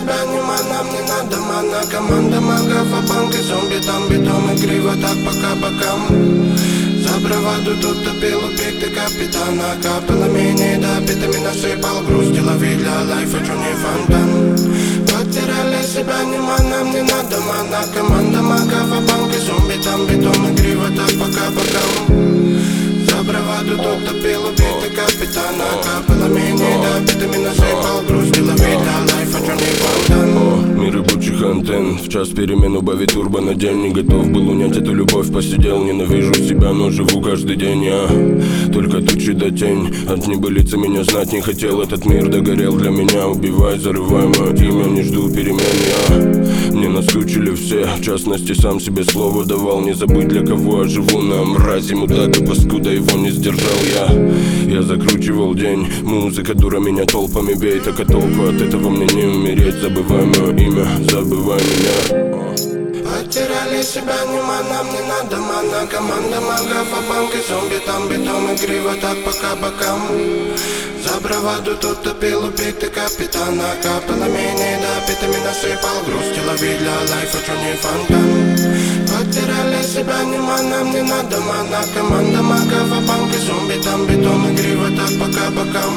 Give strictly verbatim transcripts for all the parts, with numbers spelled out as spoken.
себя нема, нам не надо мана. Команда магов, а банки, зомби, там битом и криво так по кабакам. За браваду тут топил убитый капитана. Капелами недопитыми насыпал грусть. Лови для лайфа, чё не фонтан. Потеряли себя нема, нам не надо мана. Команда магов, а банки, зомби, там битом и криво так по кабакам. За браваду тут топил убитый капитана. Капелами недопитыми насыпал грусть. Лови для лайфа, чё не фонтан. Мир ебучих антенн. В час перемен убавить турбо на день. Не готов был унять эту любовь, посидел. Ненавижу себя, но живу каждый день я. Только тучи да тень. От небылицы меня знать не хотел. Этот мир догорел для меня. Убивай, зарывай мое имя, не жду перемен я. Мне наскучили все, в частности сам себе слово давал. Не забыть, для кого я живу. На мрази, мудак и паскуда, его не сдержал я. Я закручивал день. Музыка дура меня толпами бей. Так а толку от этого мне не умереть. Забывай мое имя, забывай меня. Потеряли себя нема, нам не надо мана. Команда магов, а банки, зомби, там битом и криво так по кабакам. За браваду тут топил убитый капитана. Капелами недопитыми насыпал грусть. Лови для лайфа, чё не фонтан. Потеряли себя нема, нам не надо мана. Команда магов, а банки, зомби, там битом и криво так по кабакам.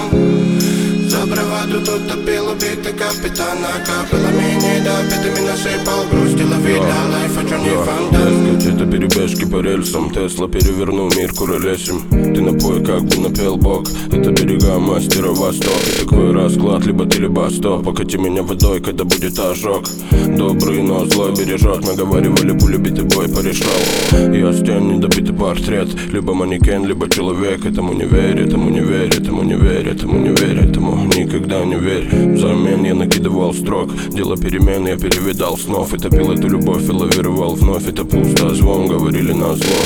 За браваду тут топил убитый капитана. Капелами недопитыми насыпал грусть. Лови для лайфа, чё не фонтан. Это перебежки по рельсам. Тесла перевернул мир куролесим. Ты напой, как бы напел бог. Это берега мастера Восток. И такой расклад, либо ты, либо стоп. Покати меня водой, когда будет ожог. Добрый, но злой бережет. Мы говорили, пуля битый бой порешал. Я стен, недобитый портрет. Либо манекен, либо человек. Этому не верь, этому не верь, этому не верь, этому не верь, этому никогда не верь. Взамен я накидывал строк. Дело перемен, я перевидал снов. И топил эту любовь и лавировал вновь. Это пусто, звон говорили на зло.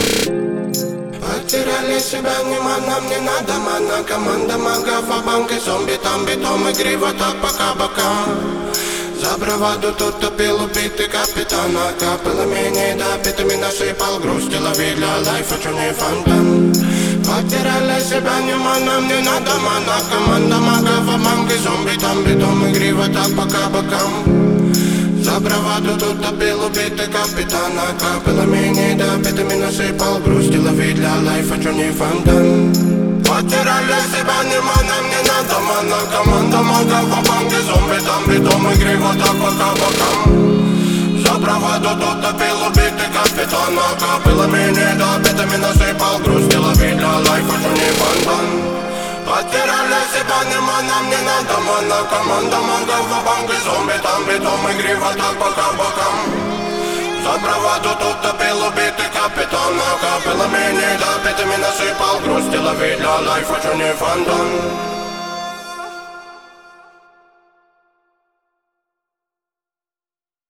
Потеряли себя нема, нам не надо мана. Команда магов, а банки, зомби, там битом и криво так по кабакам. За браваду тут топил убитый капитана. Капелами недопитыми насыпал грусть. Лови для лайфа, чё не фонтан. Потеряли себя нема, нам не надо мана. Команда магов, а банки, зомби, там битом и криво так по кабакам. За браваду тут топил убитый капитана. Капелами недопитыми насыпал грусть. Лови для лайфа, чё не фонтан. Потеряли себя нема, нам не надо мана. Команда магов, а банки, зомби, там битом и криво так по кабакам. За браваду тут топил убитый капитана. Капелами недопитыми насыпал грусть. Лови для лайфа, чё не фонтан. Потеряли себя нема, нам не надо мана. Команда магов, а банки, зомби, там битом и криво так по кабакам. За браваду тут топил убитый капитана. Капелами недопитыми насыпал грусть. Лови для лайфа, чё не фонтан.